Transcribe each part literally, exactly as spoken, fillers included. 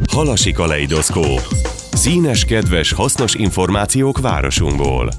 Halasi kaleidoszkóp. Színes, kedves, hasznos információk városunkból.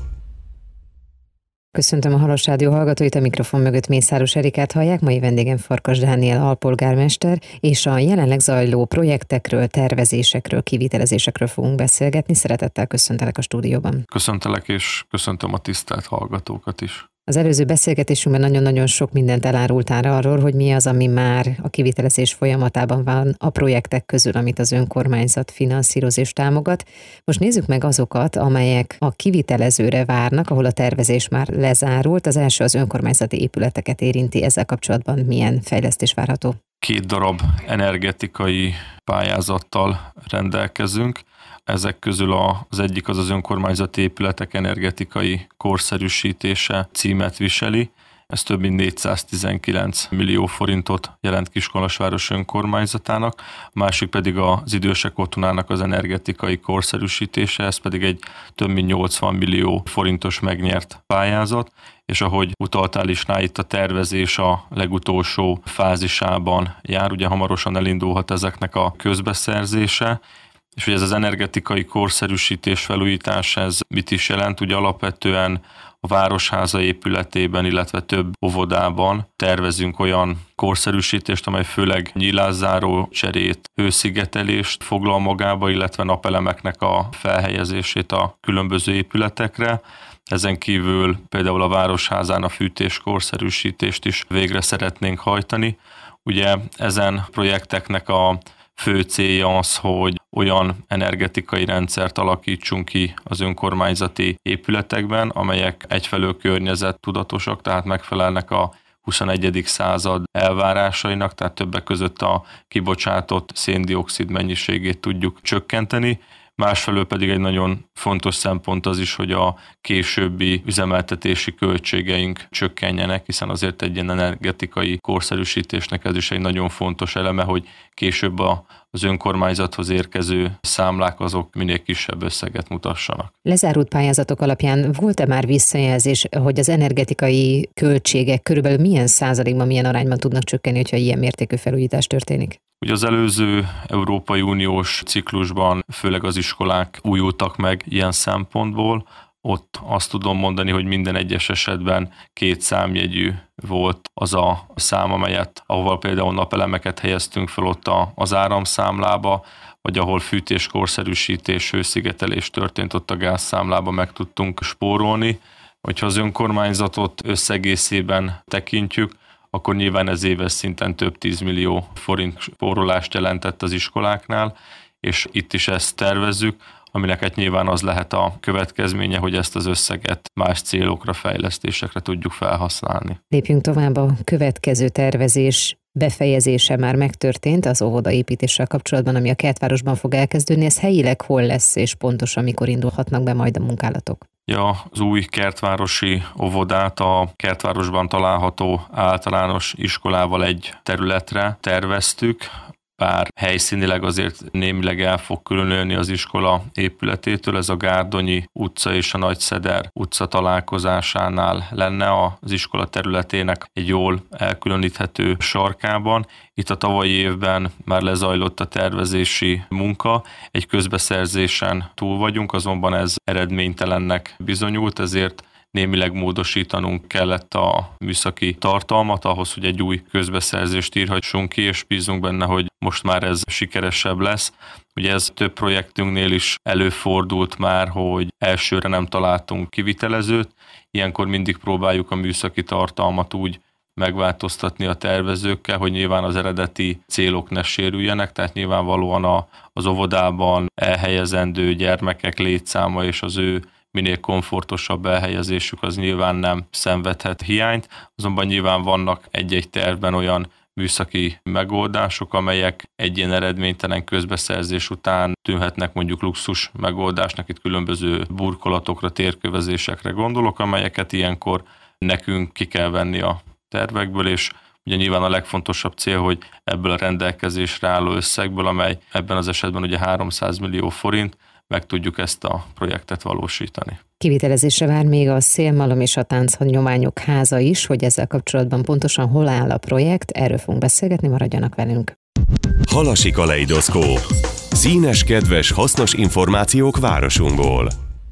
Köszöntöm a Halas Rádió hallgatóit, a mikrofon mögött Mészáros Erikát hallják, mai vendégem Farkas Dániel alpolgármester, és a jelenleg zajló projektekről, tervezésekről, kivitelezésekről fogunk beszélgetni. Szeretettel köszöntelek a stúdióban. Köszöntelek, és köszöntöm a tisztelt hallgatókat is. Az előző beszélgetésünkben nagyon-nagyon sok mindent elárultál arról, hogy mi az, ami már a kivitelezés folyamatában van a projektek közül, amit az önkormányzat finanszíroz és támogat. Most nézzük meg azokat, amelyek a kivitelezőre várnak, ahol a tervezés már lezárult. Az első az önkormányzati épületeket érinti, ezzel kapcsolatban milyen fejlesztés várható? Két darab energetikai pályázattal rendelkezünk. Ezek közül az egyik az az önkormányzati épületek energetikai korszerűsítése címet viseli. Ez több mint négyszáztizenkilenc millió forintot jelent Kiskunhalasváros önkormányzatának. A másik pedig az idősek otthonának az energetikai korszerűsítése, ez pedig egy több mint nyolcvan millió forintos megnyert pályázat, és ahogy utaltál is rá, itt a tervezés a legutolsó fázisában jár, ugye hamarosan elindulhat ezeknek a közbeszerzése. És hogy ez az energetikai korszerűsítés, felújítás, ez mit is jelent? Ugye alapvetően a Városháza épületében, illetve több óvodában tervezünk olyan korszerűsítést, amely főleg nyílászáró cserét, hőszigetelést foglal magába, illetve napelemeknek a felhelyezését a különböző épületekre. Ezen kívül például a Városházán a fűtés korszerűsítést is végre szeretnénk hajtani. Ugye ezen projekteknek a fő célja az, hogy olyan energetikai rendszert alakítsunk ki az önkormányzati épületekben, amelyek egyfelől környezettudatosak, tehát megfelelnek a huszonegyedik század elvárásainak, tehát többek között a kibocsátott szén-dioxid mennyiségét tudjuk csökkenteni. Másfelől pedig egy nagyon fontos szempont az is, hogy a későbbi üzemeltetési költségeink csökkenjenek, hiszen azért egy ilyen energetikai korszerűsítésnek ez is egy nagyon fontos eleme, hogy később a az önkormányzathoz érkező számlák azok minél kisebb összeget mutassanak. Lezárult pályázatok alapján volt-e már visszajelzés, hogy az energetikai költségek körülbelül milyen százalékban, milyen arányban tudnak csökkenni, hogyha ilyen mértékű felújítás történik? Ugye az előző Európai Uniós ciklusban főleg az iskolák újultak meg ilyen szempontból. Ott azt tudom mondani, hogy minden egyes esetben két számjegyű volt az a szám, amelyet, ahol például napelemeket helyeztünk fel ott az áramszámlába, vagy ahol fűtés, korszerűsítés, hőszigetelés történt, ott a gázszámlába meg tudtunk spórolni. Hogyha az önkormányzatot összegészében tekintjük, akkor nyilván ez éves szinten több tízmillió forint spórolást jelentett az iskoláknál, és itt is ezt tervezzük, aminek hát nyilván az lehet a következménye, hogy ezt az összeget más célokra, fejlesztésekre tudjuk felhasználni. Lépjünk tovább, a következő tervezés befejezése már megtörtént az óvodaépítéssel kapcsolatban, ami a Kertvárosban fog elkezdődni. Ez helyileg hol lesz, és pontosan mikor indulhatnak be majd a munkálatok? Ja, az új kertvárosi óvodát a Kertvárosban található általános iskolával egy területre terveztük, bár helyszínileg azért némileg el fog különülni az iskola épületétől, ez a Gárdonyi utca és a Nagyszeder utca találkozásánál lenne az iskola területének egy jól elkülöníthető sarkában. Itt a tavalyi évben már lezajlott a tervezési munka, egy közbeszerzésen túl vagyunk, azonban ez eredménytelennek bizonyult, ezért némileg módosítanunk kellett a műszaki tartalmat ahhoz, hogy egy új közbeszerzést írhassunk ki, és bízunk benne, hogy most már ez sikeresebb lesz. Ugye ez több projektünknél is előfordult már, hogy elsőre nem találtunk kivitelezőt, ilyenkor mindig próbáljuk a műszaki tartalmat úgy megváltoztatni a tervezőkkel, hogy nyilván az eredeti célok ne sérüljenek, tehát nyilvánvalóan a, az óvodában elhelyezendő gyermekek létszáma és az ő minél komfortosabb elhelyezésük az nyilván nem szenvedhet hiányt, azonban nyilván vannak egy-egy tervben olyan műszaki megoldások, amelyek egy ilyen eredménytelen közbeszerzés után tűnhetnek mondjuk luxus megoldásnak, itt különböző burkolatokra, térkövezésekre gondolok, amelyeket ilyenkor nekünk ki kell venni a tervekből, és ugye nyilván a legfontosabb cél, hogy ebből a rendelkezésre álló összegből, amely ebben az esetben ugye háromszáz millió forint, meg tudjuk ezt a projektet valósítani. Kivitelezésre vár még a Szélmalom és a Tánchagyományok Háza is, hogy ezzel kapcsolatban pontosan hol áll a projekt, erről fogunk beszélgetni, maradjanak velünk. Halasi kaleidoszkóp. Színes, kedves, hasznos információk városunkból.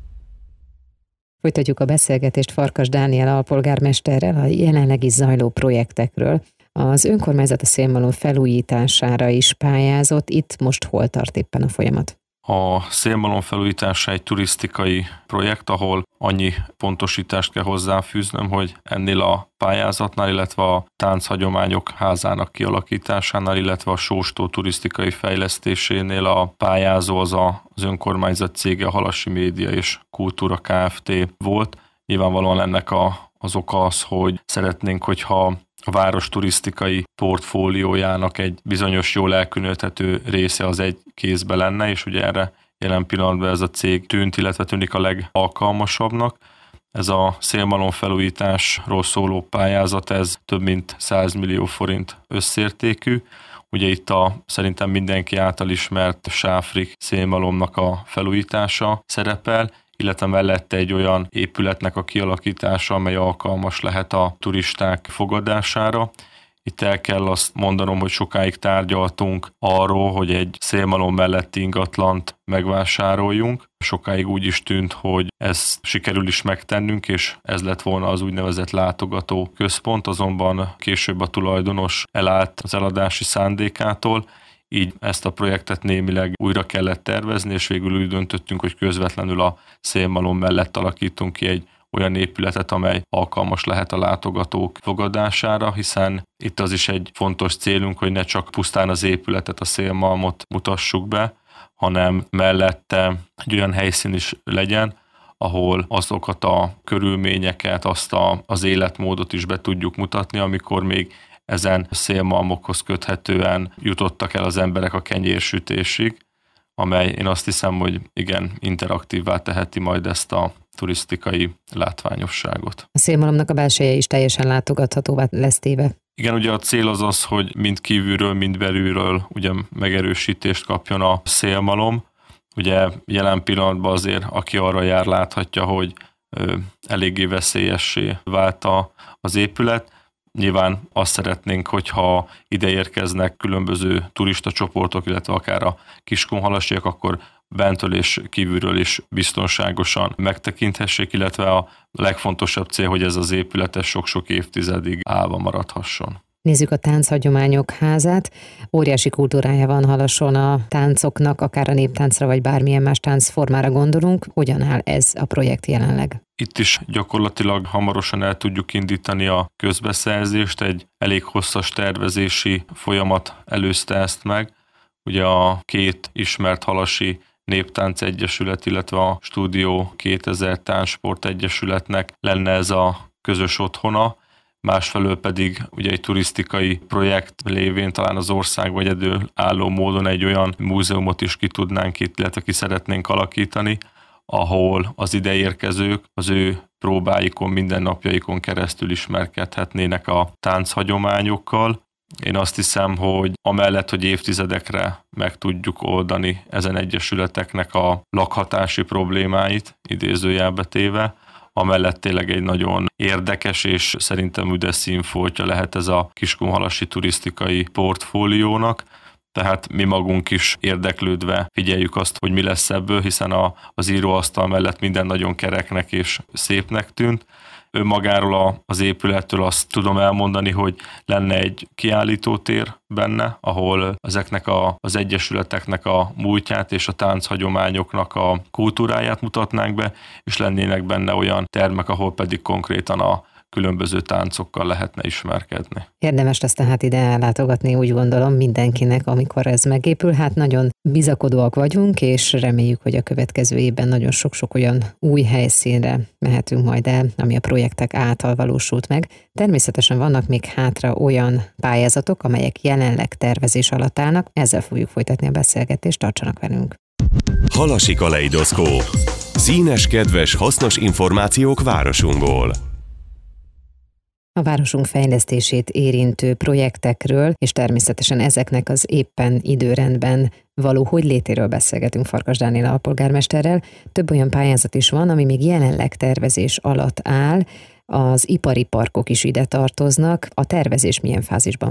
Folytatjuk a beszélgetést Farkas Dániel alpolgármesterrel a jelenlegi zajló projektekről. Az önkormányzat a szélmalom felújítására is pályázott. Itt most hol tart éppen a folyamat? A szélmalom felújítása egy turisztikai projekt, ahol annyi pontosítást kell hozzáfűznöm, hogy ennél a pályázatnál, illetve a tánchagyományok házának kialakításánál, illetve a Sóstó turisztikai fejlesztésénél a pályázó az a, az önkormányzat cége, a Halassi Média és Kultúra Kft. Volt. Nyilvánvalóan ennek a, az oka az, hogy szeretnénk, hogyha a város turisztikai portfóliójának egy bizonyos jól elkülöníthető része az egy kézbe lenne, és ugye erre jelen pillanatban ez a cég tűnt, illetve tűnik a legalkalmasabbnak. Ez a szélmalom felújításról szóló pályázat, ez több mint száz millió forint összértékű. Ugye itt a szerintem mindenki által ismert Sáfrik szélmalomnak a felújítása szerepel, illetve mellette egy olyan épületnek a kialakítása, amely alkalmas lehet a turisták fogadására. Itt el kell azt mondanom, hogy sokáig tárgyaltunk arról, hogy egy szélmalom melletti ingatlant megvásároljunk. Sokáig úgy is tűnt, hogy ezt sikerül is megtennünk, és ez lett volna az úgynevezett látogató központ, azonban később a tulajdonos elállt az eladási szándékától, így ezt a projektet némileg újra kellett tervezni, és végül úgy döntöttünk, hogy közvetlenül a szélmalom mellett alakítunk ki egy olyan épületet, amely alkalmas lehet a látogatók fogadására, hiszen itt az is egy fontos célunk, hogy ne csak pusztán az épületet, a szélmalmot mutassuk be, hanem mellette egy olyan helyszín is legyen, ahol azokat a körülményeket, azt a, az életmódot is be tudjuk mutatni, amikor még ezen szélmalmokhoz köthetően jutottak el az emberek a kenyérsütésig, amely én azt hiszem, hogy igen, interaktívvá teheti majd ezt a turisztikai látványosságot. A szélmalomnak a belseje is teljesen látogathatóvá lesz téve. Igen, ugye a cél az az, hogy mind kívülről, mind belülről ugye megerősítést kapjon a szélmalom. Ugye jelen pillanatban azért, aki arra jár, láthatja, hogy ö, eléggé veszélyessé vált a, az épület. Nyilván azt szeretnénk, hogyha ide érkeznek különböző turista csoportok, illetve akár a kiskunhalasiak, akkor bentől és kívülről is biztonságosan megtekinthessék, illetve a legfontosabb cél, hogy ez az épület sok-sok évtizedig állva maradhasson. Nézzük a Tánchagyományok házát. Óriási kultúrája van Halason a táncoknak, akár a néptáncra, vagy bármilyen más táncformára gondolunk. Hogyan áll ez a projekt jelenleg? Itt is gyakorlatilag hamarosan el tudjuk indítani a közbeszerzést, egy elég hosszas tervezési folyamat előzte ezt meg. Ugye a két ismert halasi Néptánc Egyesület, illetve a Stúdió kétezer Táncsport Egyesületnek lenne ez a közös otthona, másfelől pedig ugye egy turisztikai projekt lévén talán az ország egyedülálló módon egy olyan múzeumot is ki tudnánk itt, illetve ki szeretnénk alakítani, ahol az ideérkezők az ő próbáikon, mindennapjaikon keresztül ismerkedhetnének a tánchagyományokkal. Én azt hiszem, hogy amellett, hogy évtizedekre meg tudjuk oldani ezen egyesületeknek a lakhatási problémáit, idézőjelbe téve, amellett tényleg egy nagyon érdekes és szerintem üdes színfoltja lehet ez a kiskunhalasi turisztikai portfóliónak. Tehát mi magunk is érdeklődve figyeljük azt, hogy mi lesz ebből, hiszen a, az íróasztal mellett minden nagyon kereknek és szépnek tűnt. Önmagáról a, az épülettől azt tudom elmondani, hogy lenne egy kiállítótér benne, ahol ezeknek a, az egyesületeknek a múltját és a tánchagyományoknak a kultúráját mutatnánk be, és lennének benne olyan termek, ahol pedig konkrétan a különböző táncokkal lehetne ismerkedni. Érdemes lesz tehát ide ellátogatni, úgy gondolom, mindenkinek, amikor ez megépül. Hát nagyon bizakodóak vagyunk, és reméljük, hogy a következő évben nagyon sok-sok olyan új helyszínre mehetünk majd el, ami a projektek által valósult meg. Természetesen vannak még hátra olyan pályázatok, amelyek jelenleg tervezés alatt állnak. Ezzel fogjuk folytatni a beszélgetést, tartsanak velünk. Halasi kaleidoszkóp. Színes, kedves, hasznos információk városunkból. A városunk fejlesztését érintő projektekről, és természetesen ezeknek az éppen időrendben való hogylétéről beszélgetünk Farkas Dániel alpolgármesterrel. Több olyan pályázat is van, ami még jelenleg tervezés alatt áll. Az ipari parkok is ide tartoznak. A tervezés milyen fázisban van?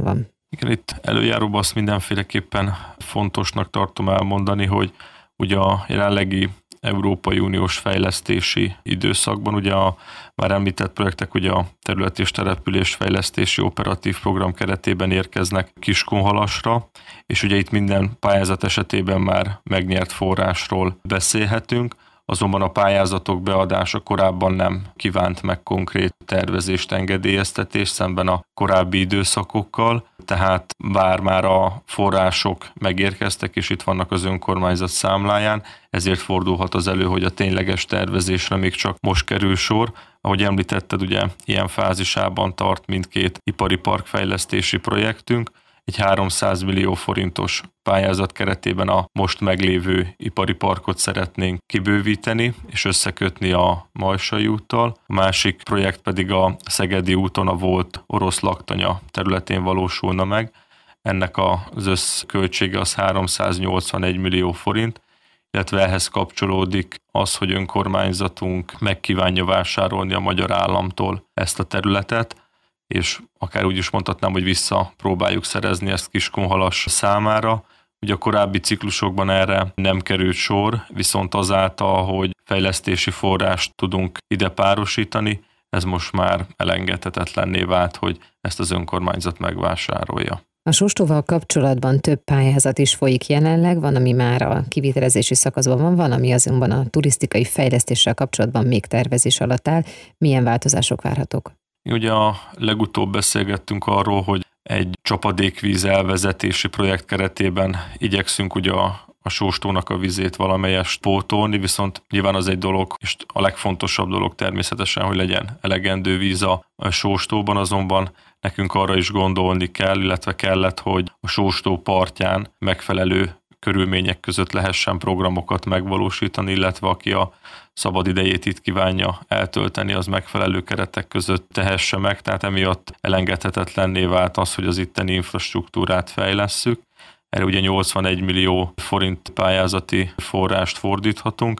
Igen, itt előjáróban azt mindenféleképpen fontosnak tartom elmondani, hogy ugye a jelenlegi Európai Uniós fejlesztési időszakban ugye a már említett projektek ugye a terület és település fejlesztési operatív program keretében érkeznek Kiskunhalasra, és ugye itt minden pályázat esetében már megnyert forrásról beszélhetünk, azonban a pályázatok beadása korábban nem kívánt meg konkrét tervezést, engedélyeztetést szemben a korábbi időszakokkal, tehát bár már a források megérkeztek, és itt vannak az önkormányzat számláján, ezért fordulhat az elő, hogy a tényleges tervezésre még csak most kerül sor. Ahogy említetted, ugye ilyen fázisában tart mindkét ipari parkfejlesztési projektünk, egy háromszáz millió forintos pályázat keretében a most meglévő ipari parkot szeretnénk kibővíteni és összekötni a Majsai úttal. A másik projekt pedig a Szegedi úton a volt orosz laktanya területén valósulna meg. Ennek az összköltsége az háromszáznyolcvanegy millió forint, illetve ehhez kapcsolódik az, hogy önkormányzatunk megkívánja vásárolni a magyar államtól ezt a területet, és akár úgy is mondhatnám, hogy visszapróbáljuk szerezni ezt Kiskunhalas számára. Ugye a korábbi ciklusokban erre nem került sor, viszont azáltal, hogy fejlesztési forrást tudunk ide párosítani, ez most már elengedhetetlenné vált, hogy ezt az önkormányzat megvásárolja. A Sóstóval kapcsolatban több pályázat is folyik jelenleg, van, ami már a kivitelezési szakaszban van, van, ami azonban a turisztikai fejlesztéssel kapcsolatban még tervezés alatt áll. Milyen változások várhatók? Ugye a legutóbb beszélgettünk arról, hogy egy csapadékvíz elvezetési projekt keretében igyekszünk ugye a, a Sóstónak a vizét valamelyest pótolni, viszont nyilván az egy dolog, és a legfontosabb dolog természetesen, hogy legyen elegendő víz a Sóstóban, azonban nekünk arra is gondolni kell, illetve kellett, hogy a Sóstó partján megfelelő körülmények között lehessen programokat megvalósítani, illetve aki a szabad idejét itt kívánja eltölteni, az megfelelő keretek között tehesse meg, tehát emiatt elengedhetetlenné vált az, hogy az itteni infrastruktúrát fejlesszük. Erre ugye nyolcvanegy millió forint pályázati forrást fordíthatunk.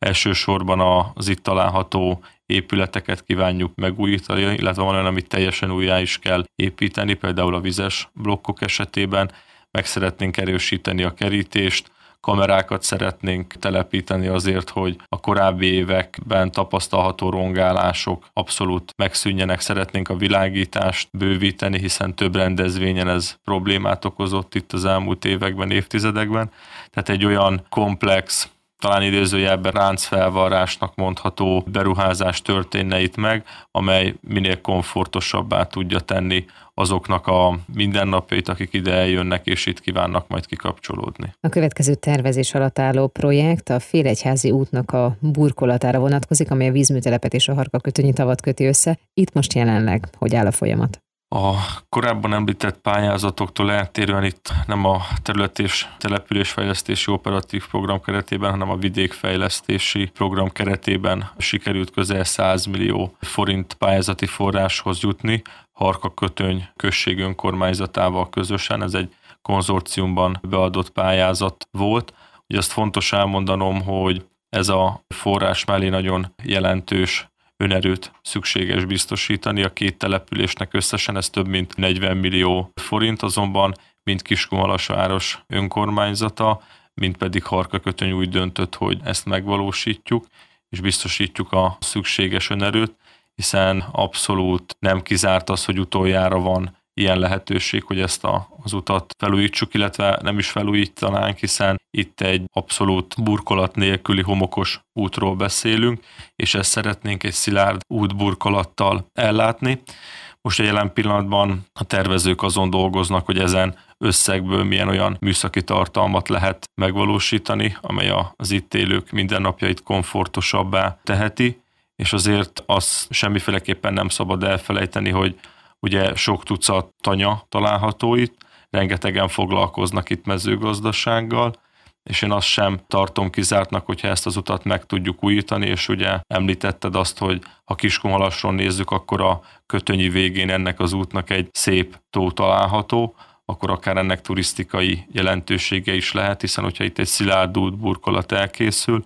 Elsősorban az itt található épületeket kívánjuk megújítani, illetve van olyan, amit teljesen újjá is kell építeni, például a vizes blokkok esetében. Meg szeretnénk erősíteni a kerítést, kamerákat szeretnénk telepíteni azért, hogy a korábbi években tapasztalható rongálások abszolút megszűnjenek. Szeretnénk a világítást bővíteni, hiszen több rendezvényen ez problémát okozott itt az elmúlt években, évtizedekben. Tehát egy olyan komplex, talán idézőjelben ráncfelvarrásnak mondható beruházás történne itt meg, amely minél komfortosabbá tudja tenni azoknak a mindennapjait, akik ide eljönnek és itt kívánnak majd kikapcsolódni. A következő tervezés alatt álló projekt a Félegyházi útnak a burkolatára vonatkozik, amely a vízműtelepet és a Harkakötönyi tavat köti össze. Itt most jelenleg hogy áll a folyamat? A korábban említett pályázatoktól eltérően itt nem a terület és településfejlesztési operatív program keretében, hanem a vidékfejlesztési program keretében sikerült közel száz millió forint pályázati forráshoz jutni Harkakötöny község önkormányzatával közösen. Ez egy konzorciumban beadott pályázat volt. Ugye azt fontos elmondanom, hogy ez a forrás mellé nagyon jelentős önerőt szükséges biztosítani. A két településnek összesen ez több mint negyven millió forint, azonban mind Kiskunhalasváros önkormányzata, mind pedig Harkakötöny úgy döntött, hogy ezt megvalósítjuk, és biztosítjuk a szükséges önerőt, hiszen abszolút nem kizárt az, hogy utoljára van ilyen lehetőség, hogy ezt a, az utat felújítsuk, illetve nem is felújítanánk, hiszen itt egy abszolút burkolat nélküli homokos útról beszélünk, és ezt szeretnénk egy szilárd útburkolattal ellátni. Most a jelen pillanatban a tervezők azon dolgoznak, hogy ezen összegből milyen olyan műszaki tartalmat lehet megvalósítani, amely az itt élők mindennapjait komfortosabbá teheti, és azért azt semmiféleképpen nem szabad elfelejteni, hogy ugye sok tucat tanya található itt, rengetegen foglalkoznak itt mezőgazdasággal, és én azt sem tartom kizártnak, hogyha ezt az utat meg tudjuk újítani, és ugye említetted azt, hogy ha Kiskunhalasról nézzük, akkor a Kötönyi végén ennek az útnak egy szép tó található, akkor akár ennek turisztikai jelentősége is lehet, hiszen hogyha itt egy szilárd út burkolat elkészül,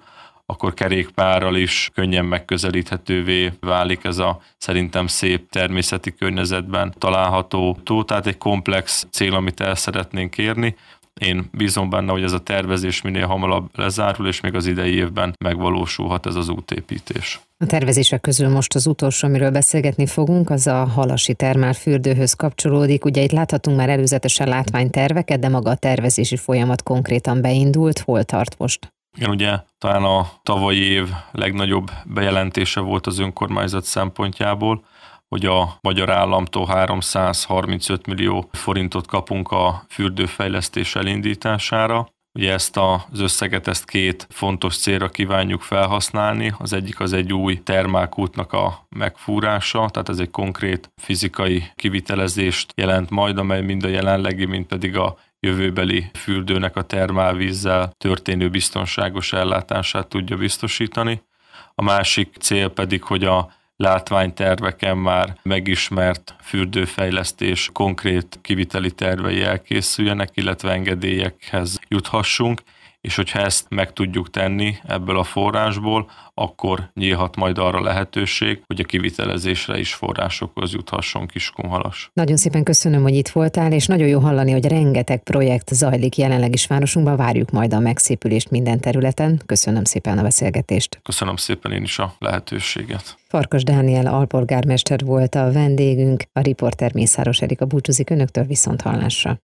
akkor kerékpárral is könnyen megközelíthetővé válik ez a szerintem szép természeti környezetben található tó, tehát egy komplex cél, amit el szeretnénk érni. Én bízom benne, hogy ez a tervezés minél hamarabb lezárul, és még az idei évben megvalósulhat ez az útépítés. A tervezések közül most az utolsó, amiről beszélgetni fogunk, az a halasi termálfürdőhöz kapcsolódik. Ugye itt láthatunk már előzetesen látványterveket, de maga a tervezési folyamat konkrétan beindult. Hol tart most? Igen, ugye talán a tavalyi év legnagyobb bejelentése volt az önkormányzat szempontjából, hogy a magyar államtól háromszázharmincöt millió forintot kapunk a fürdőfejlesztés elindítására. Ugye ezt az összeget ezt két fontos célra kívánjuk felhasználni. Az egyik az egy új termálkútnak a megfúrása, tehát ez egy konkrét fizikai kivitelezést jelent majd, amely mind a jelenlegi, mind pedig a jövőbeli fürdőnek a termálvízzel történő biztonságos ellátását tudja biztosítani. A másik cél pedig, hogy a látványterveken már megismert fürdőfejlesztés konkrét kiviteli tervei elkészüljenek, illetve engedélyekhez juthassunk, és hogyha ezt meg tudjuk tenni ebből a forrásból, akkor nyílhat majd arra lehetőség, hogy a kivitelezésre is forrásokhoz juthasson Kiskunhalas. Nagyon szépen köszönöm, hogy itt voltál, és nagyon jó hallani, hogy rengeteg projekt zajlik jelenleg is városunkban, várjuk majd a megszépülést minden területen. Köszönöm szépen a beszélgetést. Köszönöm szépen én is a lehetőséget. Farkas Dániel alpolgármester volt a vendégünk, a riporter Mészáros Erika búcsúzik önöktől, viszont hallásra.